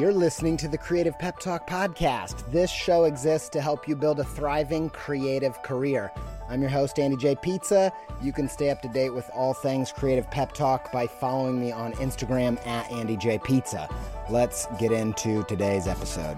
You're listening to the Creative Pep Talk podcast. This show exists to help you build a thriving creative career. I'm your host, Andy J. Pizza. You can stay up to date with all things Creative Pep Talk by following me on Instagram at Andy J. Pizza. Let's get into today's episode.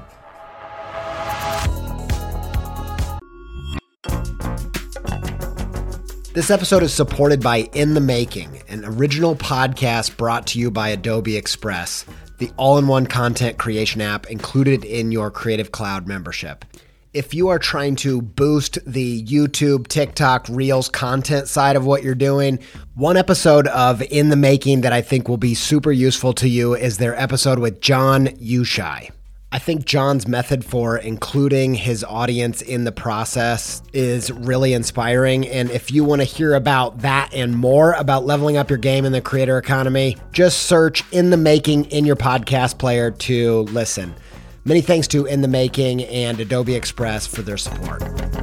This episode is supported by In the Making, an original podcast brought to you by Adobe Express, the all-in-one content creation app included in your Creative Cloud membership. If you are trying to boost the YouTube, TikTok, Reels content side of what you're doing, one episode of In the Making that I think will be super useful to you is their episode with John Ushai. I think John's method for including his audience in the process is really inspiring. And if you want to hear about that and more about leveling up your game in the creator economy, just search In the Making in your podcast player to listen. Many thanks to In the Making and Adobe Express for their support.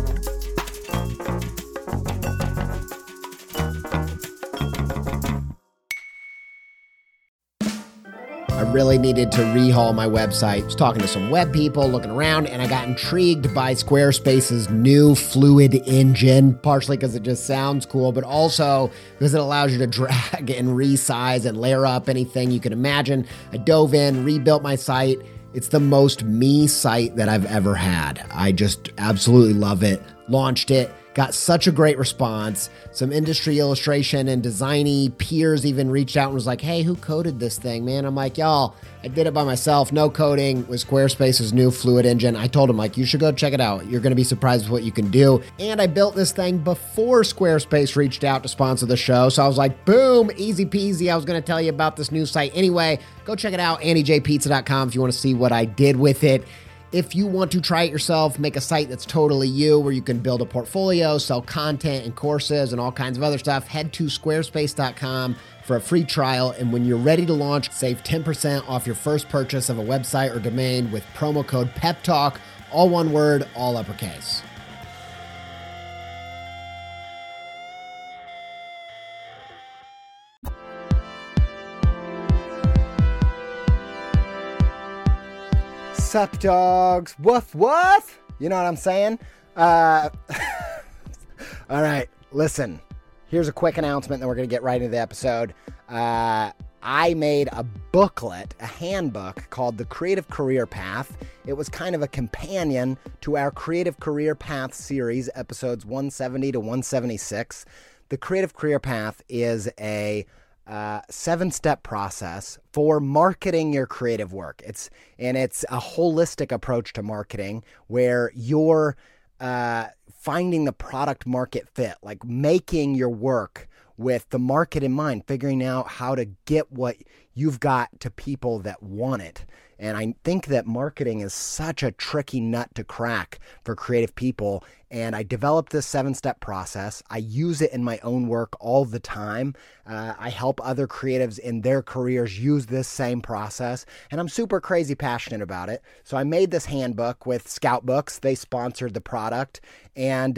I really needed to rehaul my website. I was talking to some web people, looking around, and I got intrigued by Squarespace's new Fluid engine, partially because it just sounds cool, but also because it allows you to drag and resize and layer up anything you can imagine. I dove in, rebuilt my site. It's the most me site that I've ever had. I just absolutely love it. Launched it. Got such a great response. Some industry illustration and designy peers even reached out and was like, hey, who coded this thing, man? I'm like, y'all, I did it by myself. No coding with Squarespace's new Fluid engine. I told him, like, you should go check it out. You're going to be surprised with what you can do. And I built this thing before Squarespace reached out to sponsor the show. So I was like, boom, easy peasy. I was going to tell you about this new site anyway. Go check it out, andyjpizza.com, if you want to see what I did with it. If you want to try it yourself, make a site that's totally you, where you can build a portfolio, sell content and courses and all kinds of other stuff, head to squarespace.com for a free trial. And when you're ready to launch, save 10% off your first purchase of a website or domain with promo code PEPTALK, all one word, all uppercase. Sup, dogs? Woof, woof? You know what I'm saying? All right, listen. Here's a quick announcement, then we're going to get right into the episode. I made a booklet, a handbook called The Creative Career Path. It was kind of a companion to our Creative Career Path series, episodes 170 to 176. The Creative Career Path is a 7-step process for marketing your creative work. It's a holistic approach to marketing where you're finding the product market fit, like making your work with the market in mind, figuring out how to get what you've got to people that want it. And I think that marketing is such a tricky nut to crack for creative people. And I developed this 7-step process. I use it in my own work all the time. I help other creatives in their careers use this same process. And I'm super crazy passionate about it. So I made this handbook with Scout Books. They sponsored the product. And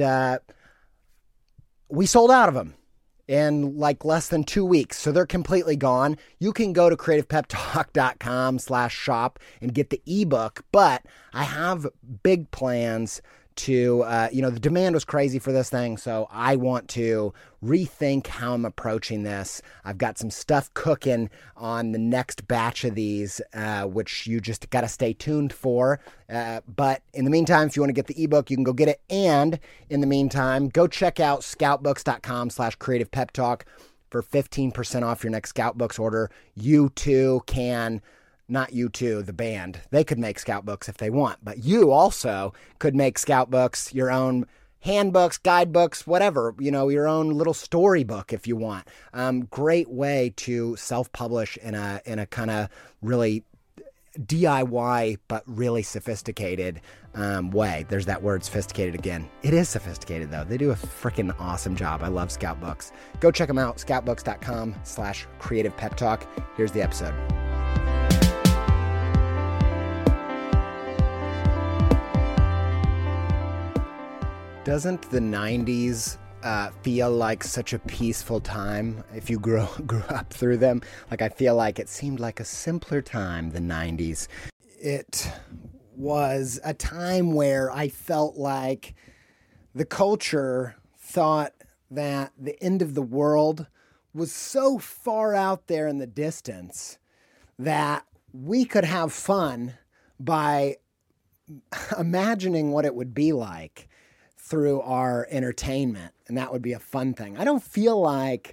we sold out of them in like less than 2 weeks. So they're completely gone. You can go to creativepeptalk.com/shop and get the ebook, but I have big plans to, the demand was crazy for this thing. So I want to rethink how I'm approaching this. I've got some stuff cooking on the next batch of these, which you just got to stay tuned for. But in the meantime, if you want to get the ebook, you can go get it. And in the meantime, go check out scoutbooks.com/creativepeptalk for 15% off your next Scout Books order. You too can... Not U2, the band. They could make Scout Books if they want, but you also could make Scout Books, your own handbooks, guidebooks, whatever, your own little storybook if you want. Great way to self-publish in a kind of really DIY, but really sophisticated way. There's that word, sophisticated, again. It is sophisticated, though. They do a freaking awesome job. I love Scout Books. Go check them out, scoutbooks.com/creativepeptalk. Here's the episode. Doesn't the 90s feel like such a peaceful time if you grew up through them? Like, I feel like it seemed like a simpler time, the 90s. it was a time where I felt like the culture thought that the end of the world was so far out there in the distance that we could have fun by imagining what it would be like through our entertainment. And that would be a fun thing. I don't feel like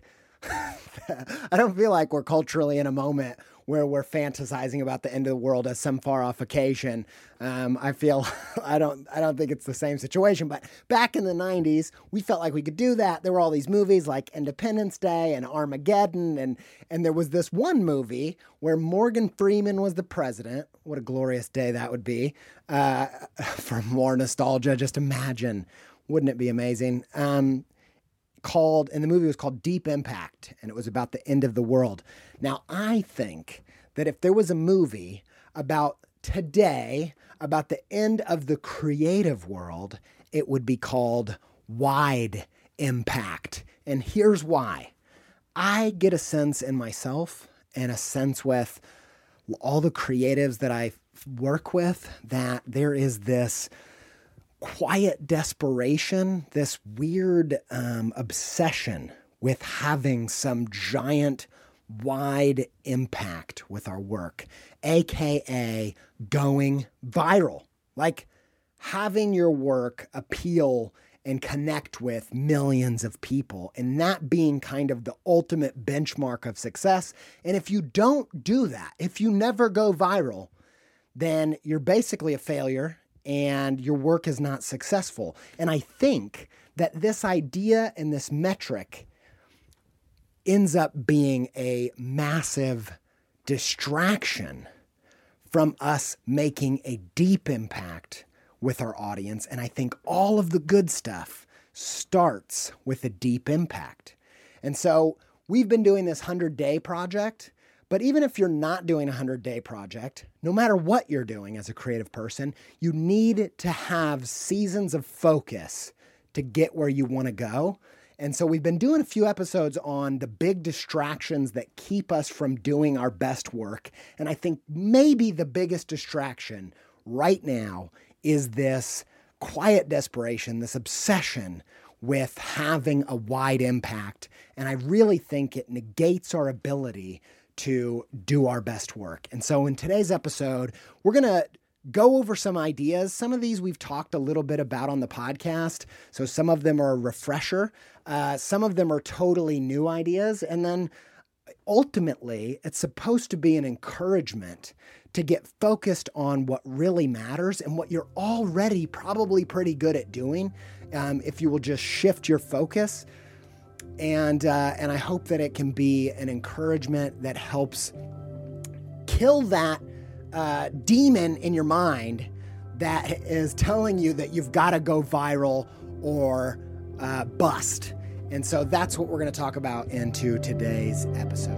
we're culturally in a moment where we're fantasizing about the end of the world as some far off occasion. I don't think it's the same situation, but back in the 90s, we felt like we could do that. There were all these movies like Independence Day and Armageddon. And there was this one movie where Morgan Freeman was the president. What a glorious day that would be. For more nostalgia, just imagine. Wouldn't it be amazing? And the movie was called Deep Impact, and it was about the end of the world. Now, I think that if there was a movie about today, about the end of the creative world, it would be called Wide Impact. And here's why. I get a sense in myself and a sense with all the creatives that I work with that there is this quiet desperation, this weird obsession with having some giant, wide impact with our work, aka going viral. Like having your work appeal and connect with millions of people, and that being kind of the ultimate benchmark of success. And if you don't do that, if you never go viral, then you're basically a failure and your work is not successful. And I think that this idea and this metric ends up being a massive distraction from us making a deep impact with our audience. And I think all of the good stuff starts with a deep impact. And so we've been doing this 100-day project. But even if you're not doing a 100-day project, no matter what you're doing as a creative person, you need to have seasons of focus to get where you want to go. And so we've been doing a few episodes on the big distractions that keep us from doing our best work. And I think maybe the biggest distraction right now is this quiet desperation, this obsession with having a wide impact. And I really think it negates our ability to do our best work. And so in today's episode, we're going to go over some ideas. Some of these we've talked a little bit about on the podcast. So some of them are a refresher. Some of them are totally new ideas. And then ultimately, it's supposed to be an encouragement to get focused on what really matters and what you're already probably pretty good at doing, if you will just shift your focus. And I hope that it can be an encouragement that helps kill that demon in your mind that is telling you that you've got to go viral or bust. And so that's what we're going to talk about into today's episode.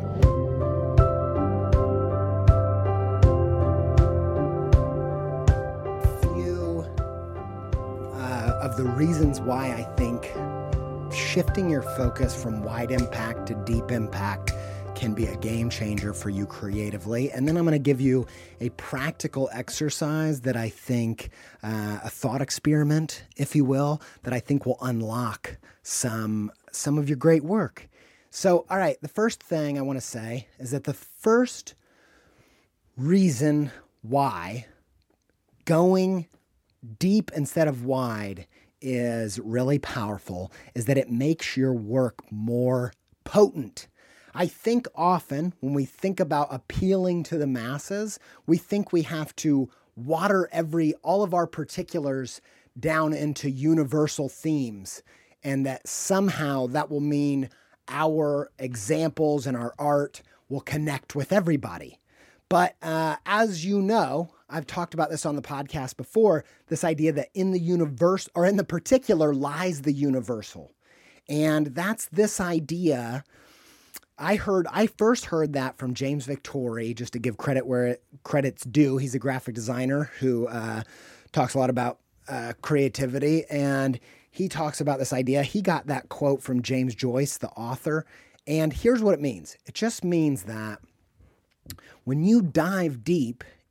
Few of the reasons why I think shifting your focus from wide impact to deep impact can be a game changer for you creatively. And then I'm going to give you a practical exercise that I think, a thought experiment, if you will, that I think will unlock some of your great work. So, all right, the first thing I want to say is that the first reason why going deep instead of wide is really powerful is that it makes your work more potent. I think often when we think about appealing to the masses, we think we have to water all of our particulars down into universal themes, and that somehow that will mean our examples and our art will connect with everybody. But as you know, I've talked about this on the podcast before, this idea that in the universe, or in the particular, lies the universal. And that's this idea. I first heard that from James Victori, just to give credit where credit's due. He's a graphic designer who talks a lot about creativity, and he talks about this idea. He got that quote from James Joyce, the author, and here's what it means. It just means that when you dive deep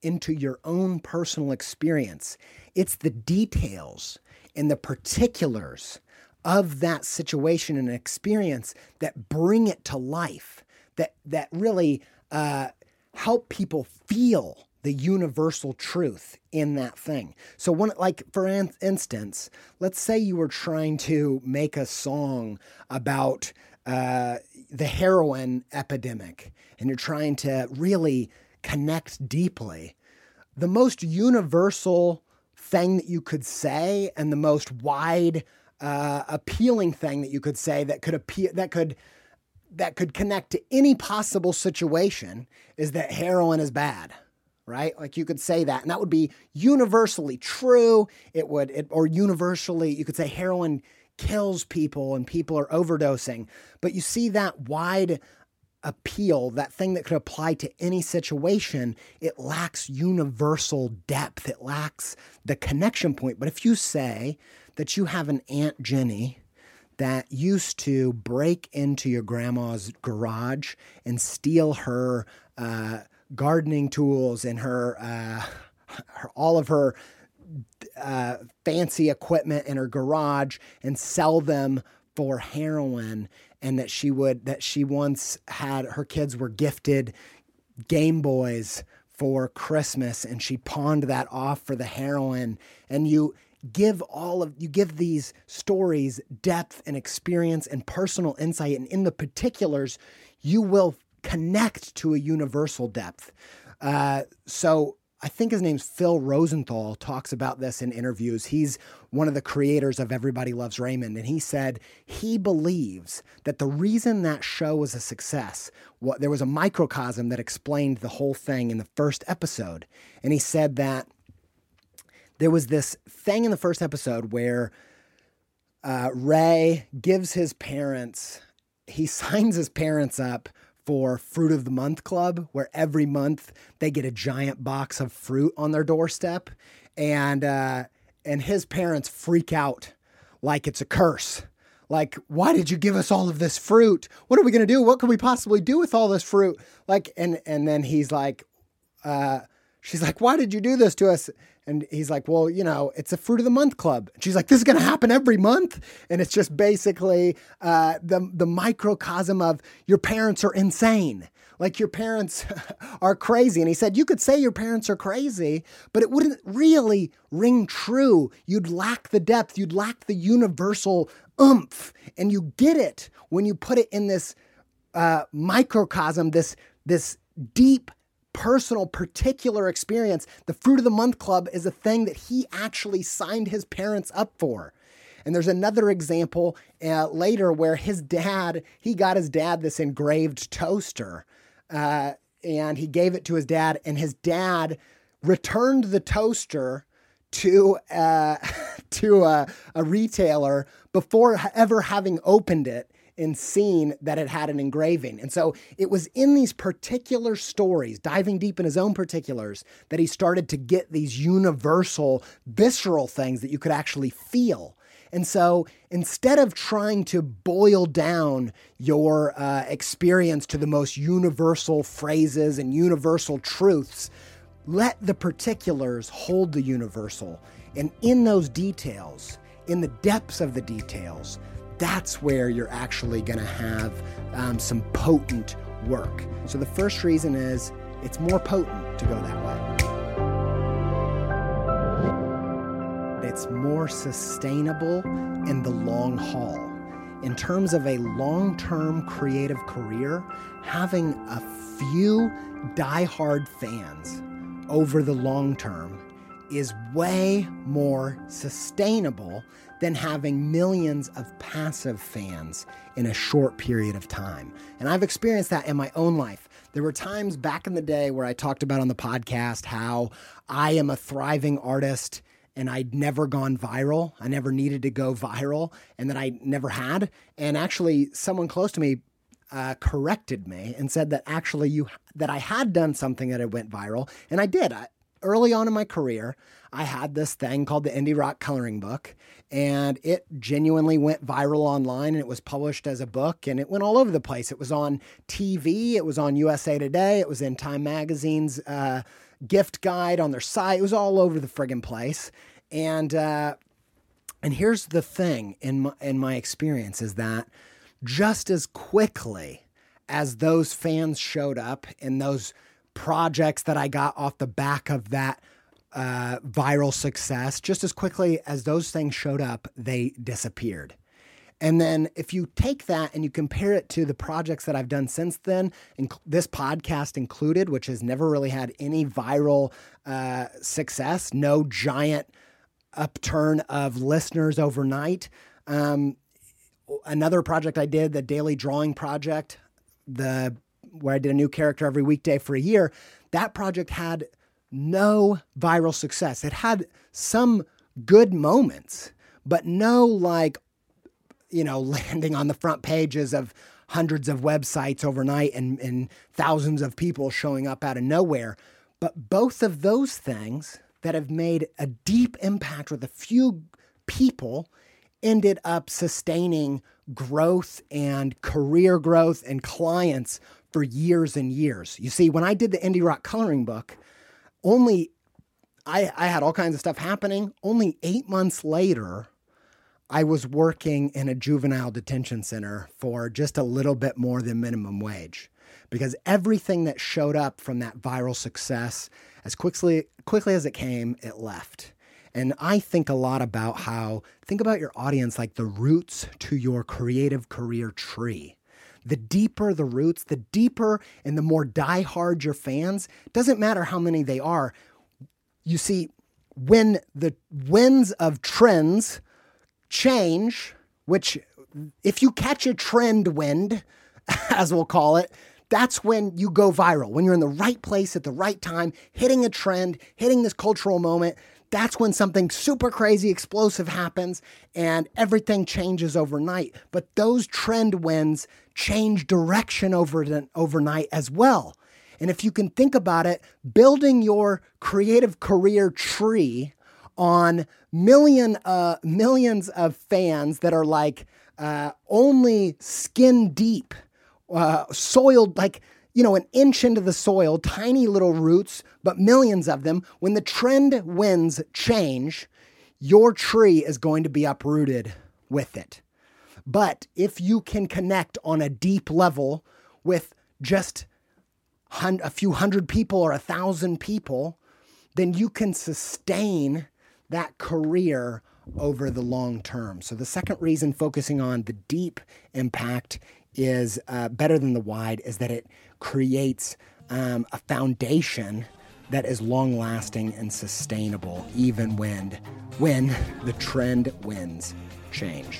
into your own personal experience. It's the details and the particulars of that situation and experience that bring it to life, that really help people feel the universal truth in that thing. So for instance, let's say you were trying to make a song about the heroin epidemic, and you're trying to really connect deeply. The most universal thing that you could say, and the most wide appealing thing that you could say that could connect to any possible situation, is that heroin is bad, right? Like, you could say that, and that would be universally true. Or universally, you could say heroin kills people and people are overdosing. But you see that wide appeal, that thing that could apply to any situation, it lacks universal depth. It lacks the connection point. But if you say that you have an Aunt Jenny that used to break into your grandma's garage and steal her gardening tools and all of her fancy equipment in her garage and sell them for heroin, and that she once had, her kids were gifted Game Boys for Christmas, and she pawned that off for the heroin, and you give these stories depth and experience and personal insight, and in the particulars, you will connect to a universal depth. So I think his name's Phil Rosenthal, talks about this in interviews. He's one of the creators of Everybody Loves Raymond, and he said he believes that the reason that show was a success, there was a microcosm that explained the whole thing in the first episode, and he said that there was this thing in the first episode where Ray gives his parents, he signs his parents up for Fruit of the Month Club, where every month they get a giant box of fruit on their doorstep, and his parents freak out like it's a curse. Like, why did you give us all of this fruit? What are we going to do? What can we possibly do with all this fruit? Like, and then he's like, she's like, why did you do this to us? And he's like, well, it's a Fruit of the Month Club. And she's like, this is going to happen every month. And it's just basically the microcosm of your parents are insane. Like, your parents are crazy. And he said, you could say your parents are crazy, but it wouldn't really ring true. You'd lack the depth. You'd lack the universal oomph. And you get it when you put it in this microcosm, this deep, personal, particular experience. The Fruit of the Month Club is a thing that he actually signed his parents up for. And there's another example later where he got his dad this engraved toaster, and he gave it to his dad, and his dad returned the toaster to a retailer before ever having opened it and seen that it had an engraving. And so it was in these particular stories, diving deep in his own particulars, that he started to get these universal, visceral things that you could actually feel. And so instead of trying to boil down your experience to the most universal phrases and universal truths, let the particulars hold the universal. And in those details, in the depths of the details, that's where you're actually going to have some potent work. So the first reason is it's more potent to go that way. It's more sustainable in the long haul. In terms of a long-term creative career, having a few diehard fans over the long term is way more sustainable than having millions of passive fans in a short period of time. And I've experienced that in my own life. There were times back in the day where I talked about on the podcast how I am a thriving artist and I'd never gone viral. I never needed to go viral, and that I never had. And actually, someone close to me corrected me and said that that I had done something that had went viral, and I did. Early on in my career, I had this thing called the Indie Rock Coloring Book, and it genuinely went viral online, and it was published as a book, and it went all over the place. It was on TV, it was on USA Today, it was in Time Magazine's gift guide on their site. It was all over the friggin' place. And here's the thing in my experience is that just as quickly as those fans showed up in those projects that I got off the back of that viral success, just as quickly as those things showed up, they disappeared. And then if you take that and you compare it to the projects that I've done since then, this podcast included, which has never really had any viral success, no giant upturn of listeners overnight. Another project I did, the Daily Drawing Project, where I did a new character every weekday for a year, that project had no viral success. It had some good moments, but no landing on the front pages of hundreds of websites overnight and thousands of people showing up out of nowhere. But both of those things that have made a deep impact with a few people ended up sustaining growth and career growth and clients for years and years. You see, when I did the Indie Rock coloring book, I had all kinds of stuff happening. Only 8 months later, I was working in a juvenile detention center for just a little bit more than minimum wage, because everything that showed up from that viral success, as quickly as it came, it left. And I think a lot about think about your audience like the roots to your creative career tree. The deeper the roots, the deeper and the more diehard your fans, doesn't matter how many they are. You see, when the winds of trends change, which if you catch a trend wind, as we'll call it, that's when you go viral. When you're in the right place at the right time, hitting a trend, hitting this cultural moment, that's when something super crazy explosive happens and everything changes overnight. But those trend winds change direction overnight as well. And if you can think about it, building your creative career tree on millions of fans that are like only skin deep, soiled like, an inch into the soil, tiny little roots, but millions of them. When the trend winds change, your tree is going to be uprooted with it. But if you can connect on a deep level with just a few hundred people or 1,000 people, then you can sustain that career over the long term. So the second reason focusing on the deep impact is better than the wide is that it creates a foundation that is long-lasting and sustainable even when the trend winds change.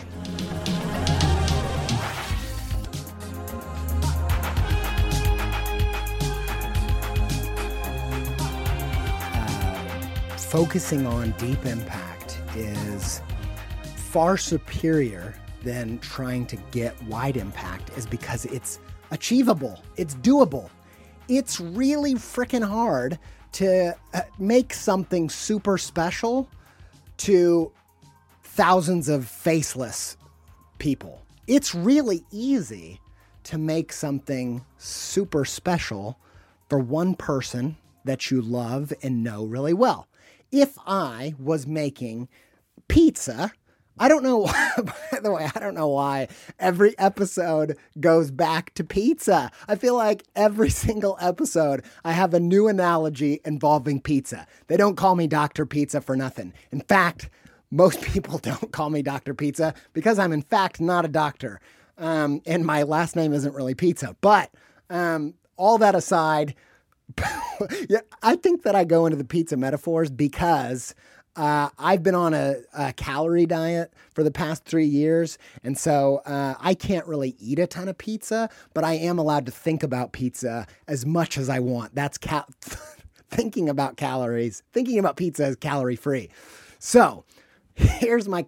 Focusing on deep impact is far superior than trying to get wide impact, is because it's achievable. It's doable. It's really freaking hard to make something super special to thousands of faceless people. It's really easy to make something super special for one person that you love and know really well. If I was making pizza, I don't know, by the way, I don't know why every episode goes back to pizza. I feel like every single episode I have a new analogy involving pizza. They don't call me Dr. Pizza for nothing. In fact, most people don't call me Dr. Pizza because I'm in fact not a doctor. And my last name isn't really Pizza. But all that aside, yeah, I think that I go into the pizza metaphors because I've been on a calorie diet for the past 3 years. And so I can't really eat a ton of pizza, but I am allowed to think about pizza as much as I want. That's thinking about calories. Thinking about pizza is calorie free. So here's my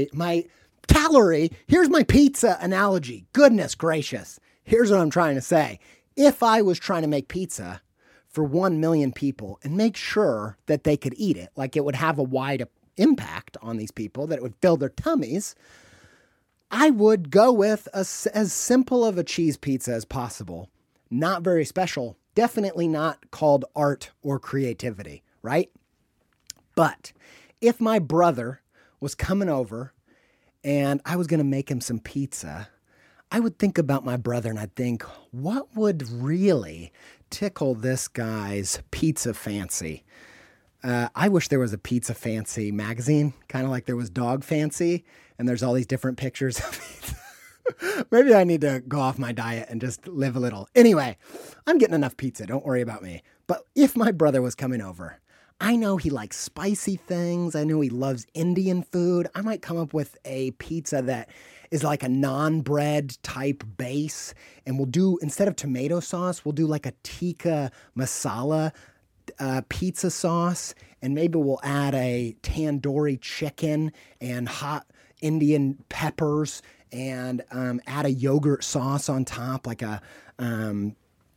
here's my pizza analogy. Goodness gracious. Here's what I'm trying to say. If I was trying to make pizza for 1 million people and make sure that they could eat it, like it would have a wide impact on these people, that it would fill their tummies, I would go with as simple of a cheese pizza as possible. Not very special, definitely not called art or creativity, right? But if my brother was coming over and I was going to make him some pizza, I would think about my brother and I'd think, what would really tickle this guy's pizza fancy? I wish there was a Pizza Fancy magazine, kind of like there was Dog Fancy, and there's all these different pictures of pizza. Maybe I need to go off my diet and just live a little. Anyway, I'm getting enough pizza. Don't worry about me. But if my brother was coming over, I know he likes spicy things. I know he loves Indian food. I might come up with a pizza that is like a non-bread type base. And we'll do, instead of tomato sauce, we'll do like a tikka masala pizza sauce, and maybe we'll add a tandoori chicken and hot Indian peppers and add a yogurt sauce on top, like a and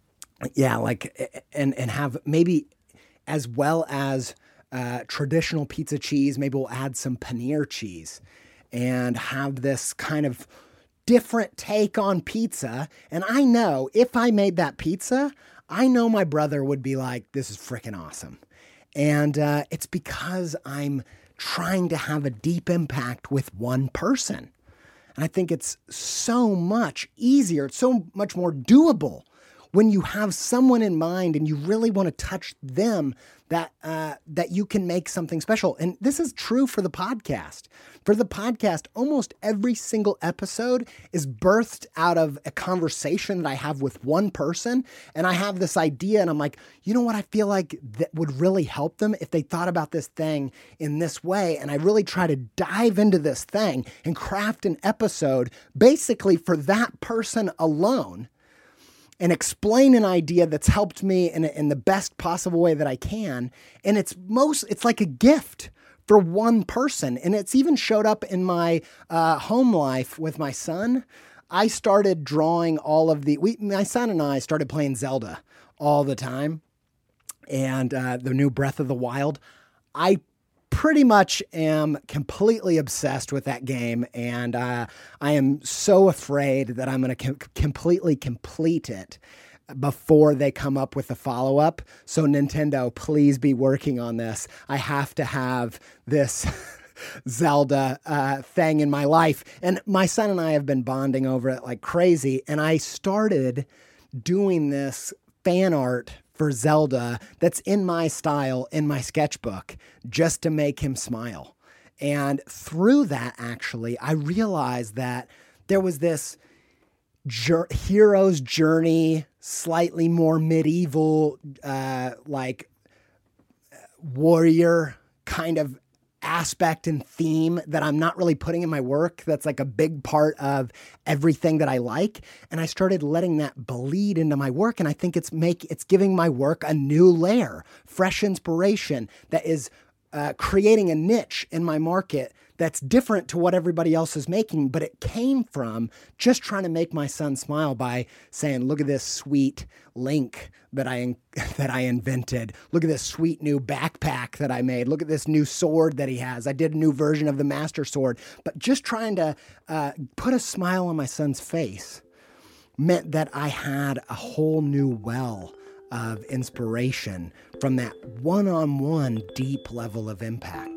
have maybe, as well as traditional pizza cheese, maybe we'll add some paneer cheese and have this kind of different take on pizza. And I know if I made that pizza, I know my brother would be like, this is freaking awesome. And it's because I'm trying to have a deep impact with one person. And I think it's so much easier, it's so much more doable when you have someone in mind and you really want to touch them, that you can make something special. And this is true for the podcast. For the podcast, almost every single episode is birthed out of a conversation that I have with one person. And I have this idea and I'm like, you know what I feel like that would really help them if they thought about this thing in this way. And I really try to dive into this thing and craft an episode basically for that person alone, and explain an idea that's helped me in the best possible way that I can. And it's like a gift for one person. And it's even showed up in my home life with my son. I started drawing my son and I started playing Zelda all the time. And the new Breath of the Wild. I pretty much am completely obsessed with that game, and I am so afraid that I'm going to completely complete it before they come up with a follow-up. So Nintendo, please be working on this. I have to have this Zelda thing in my life. And my son and I have been bonding over it like crazy, and I started doing this fan art for Zelda that's in my style, in my sketchbook, just to make him smile. And through that, actually, I realized that there was this hero's journey, slightly more medieval, like warrior kind of aspect and theme that I'm not really putting in my work. That's like a big part of everything that I like. And I started letting that bleed into my work. And I think it's giving my work a new layer, fresh inspiration that is creating a niche in my market that's different to what everybody else is making. But it came from just trying to make my son smile by saying, look at this sweet Link that I invented. Look at this sweet new backpack that I made. Look at this new sword that he has. I did a new version of the Master Sword. But just trying to put a smile on my son's face meant that I had a whole new well of inspiration from that one-on-one deep level of impact.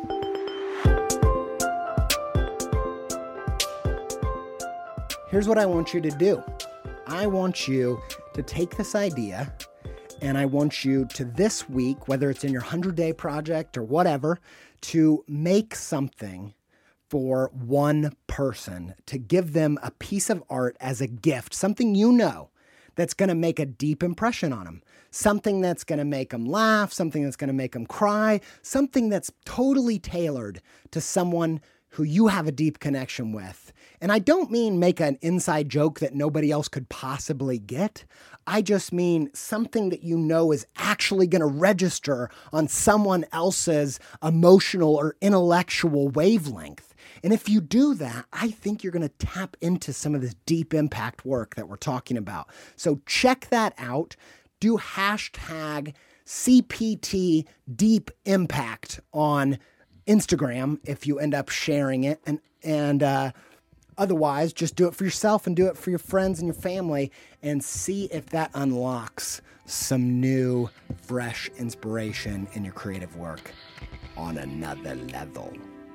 Here's what I want you to do. I want you to take this idea and I want you to this week, whether it's in your 100-day project or whatever, to make something for one person, to give them a piece of art as a gift, something you know that's going to make a deep impression on them, something that's going to make them laugh, something that's going to make them cry, something that's totally tailored to someone who you have a deep connection with. And I don't mean make an inside joke that nobody else could possibly get. I just mean something that you know is actually going to register on someone else's emotional or intellectual wavelength. And if you do that, I think you're going to tap into some of this deep impact work that we're talking about. So check that out. Do hashtag CPT Deep Impact on Instagram if you end up sharing it. And otherwise, just do it for yourself and do it for your friends and your family and see if that unlocks some new, fresh inspiration in your creative work on another level.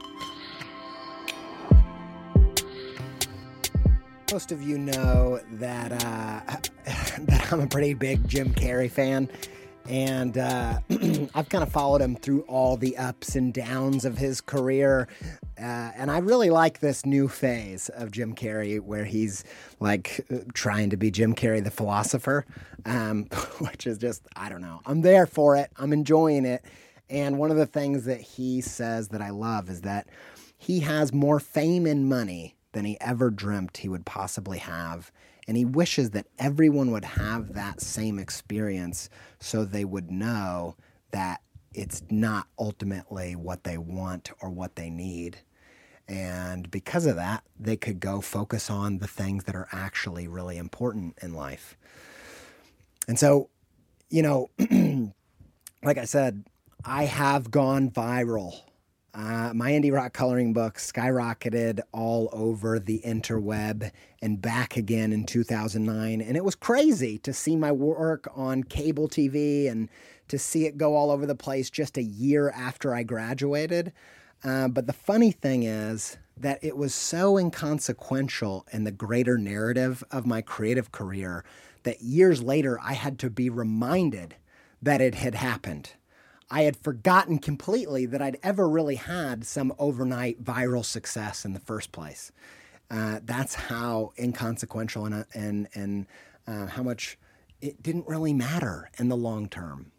Most of you know that that I'm a pretty big Jim Carrey fan, and I've kind of followed him through all the ups and downs of his career, and I really like this new phase of Jim Carrey where he's like trying to be Jim Carrey the philosopher, which is just, I don't know. I'm there for it. I'm enjoying it. And one of the things that he says that I love is that he has more fame and money than he ever dreamt he would possibly have. And he wishes that everyone would have that same experience so they would know that it's not ultimately what they want or what they need. And because of that, they could go focus on the things that are actually really important in life. And so, you know, like I said, I have gone viral. My indie rock coloring book skyrocketed all over the interweb and back again in 2009. And it was crazy to see my work on cable TV and to see it go all over the place just a year after I graduated. But the funny thing is that it was so inconsequential in the greater narrative of my creative career that years later I had to be reminded that it had happened. I had forgotten completely that I'd ever really had some overnight viral success in the first place. That's how inconsequential and how much it didn't really matter in the long term.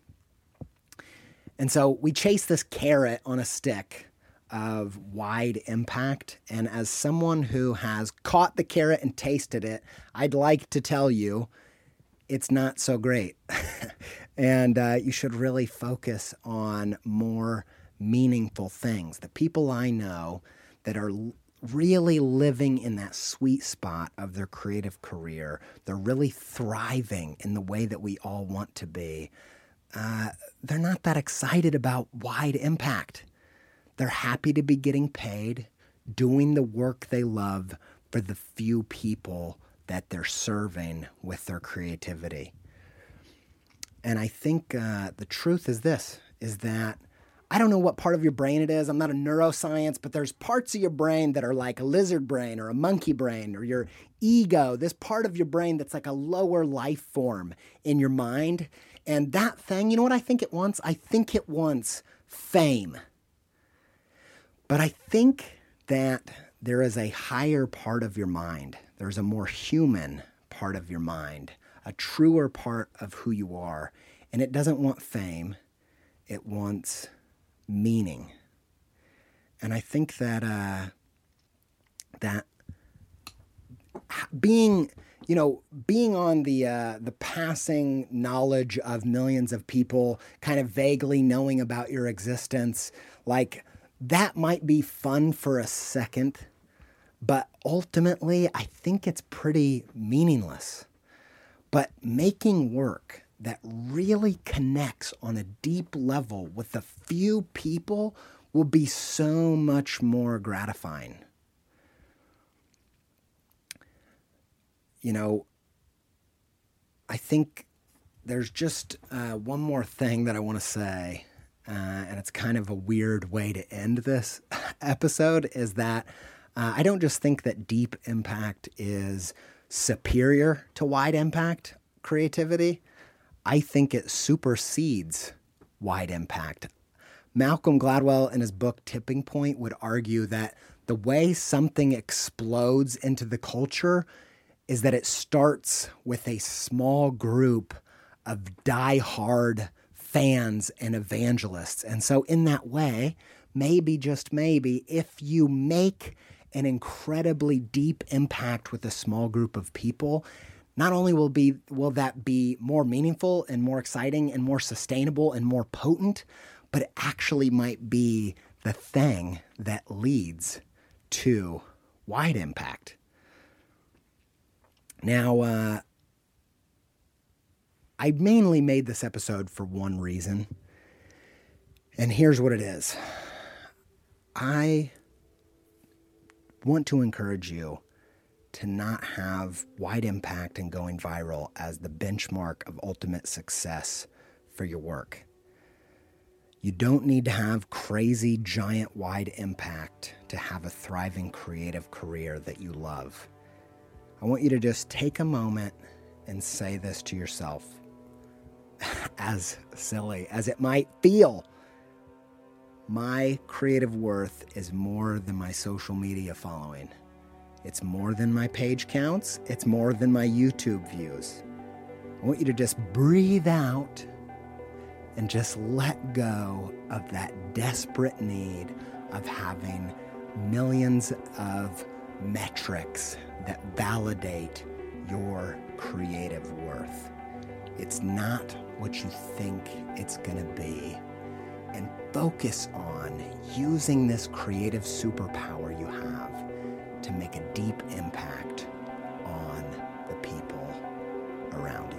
And so we chase this carrot on a stick of wide impact. And as someone who has caught the carrot and tasted it, I'd like to tell you it's not so great. And you should really focus on more meaningful things. The people I know that are really living in that sweet spot of their creative career, they're really thriving in the way that we all want to be. They're not that excited about wide impact. They're happy to be getting paid, doing the work they love for the few people that they're serving with their creativity. And I think the truth is this, is that I don't know what part of your brain it is. I'm not a neuroscience, but there's parts of your brain that are like a lizard brain or a monkey brain or your ego, this part of your brain that's like a lower life form in your mind. And that thing, you know what I think it wants? I think it wants fame. But I think that there is a higher part of your mind. There's a more human part of your mind, a truer part of who you are. And it doesn't want fame. It wants meaning. And I think that that being on the passing knowledge of millions of people, kind of vaguely knowing about your existence, like that might be fun for a second, but ultimately I think it's pretty meaningless. But making work that really connects on a deep level with a few people will be so much more gratifying. You know, I think there's just one more thing that I want to say, and it's kind of a weird way to end this episode, is that I don't just think that deep impact is superior to wide impact creativity. I think it supersedes wide impact. Malcolm Gladwell in his book Tipping Point would argue that the way something explodes into the culture is that it starts with a small group of die-hard fans and evangelists. And so in that way, maybe, just maybe, if you make an incredibly deep impact with a small group of people, not only will that be more meaningful and more exciting and more sustainable and more potent, but it actually might be the thing that leads to wide impact. Now, I mainly made this episode for one reason, and here's what it is. I want to encourage you to not have wide impact and going viral as the benchmark of ultimate success for your work. You don't need to have crazy, giant, wide impact to have a thriving creative career that you love. I want you to just take a moment and say this to yourself. As silly as it might feel, my creative worth is more than my social media following. It's more than my page counts. It's more than my YouTube views. I want you to just breathe out and just let go of that desperate need of having millions of metrics that validate your creative worth. It's not what you think it's going to be. And focus on using this creative superpower you have to make a deep impact on the people around you.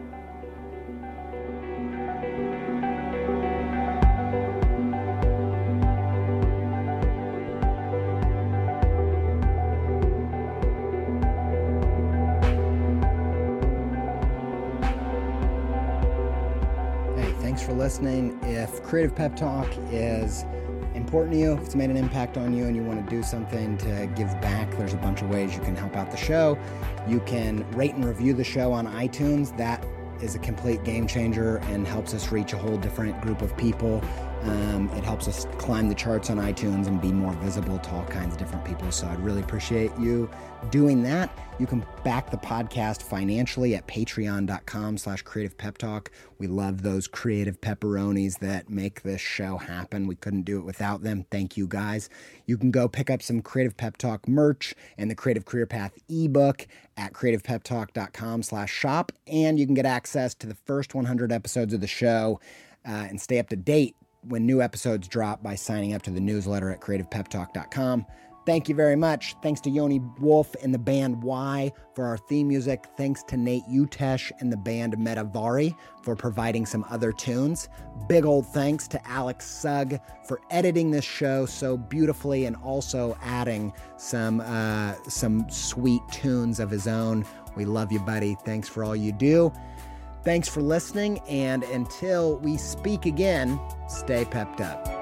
Thanks for listening. If Creative Pep Talk is important to you, if it's made an impact on you and you want to do something to give back, there's a bunch of ways you can help out the show. You can rate and review the show on iTunes. That is a complete game changer and helps us reach a whole different group of people. It helps us climb the charts on iTunes and be more visible to all kinds of different people. So I'd really appreciate you doing that. You can back the podcast financially at patreon.com/creativepeptalk. We love those creative pepperonis that make this show happen. We couldn't do it without them. Thank you, guys. You can go pick up some Creative Pep Talk merch and the Creative Career Path ebook at creativepeptalk.com/shop. And you can get access to the first 100 episodes of the show and stay up to date when new episodes drop by signing up to the newsletter at creativepeptalk.com. Thank you very much. Thanks to Yoni Wolf and the band Y for our theme music. Thanks to Nate Utesh and the band Metavari for providing some other tunes. Big old thanks to Alex Sugg for editing this show so beautifully and also adding some sweet tunes of his own. We love you, buddy. Thanks for all you do. Thanks for listening, and until we speak again, stay pepped up.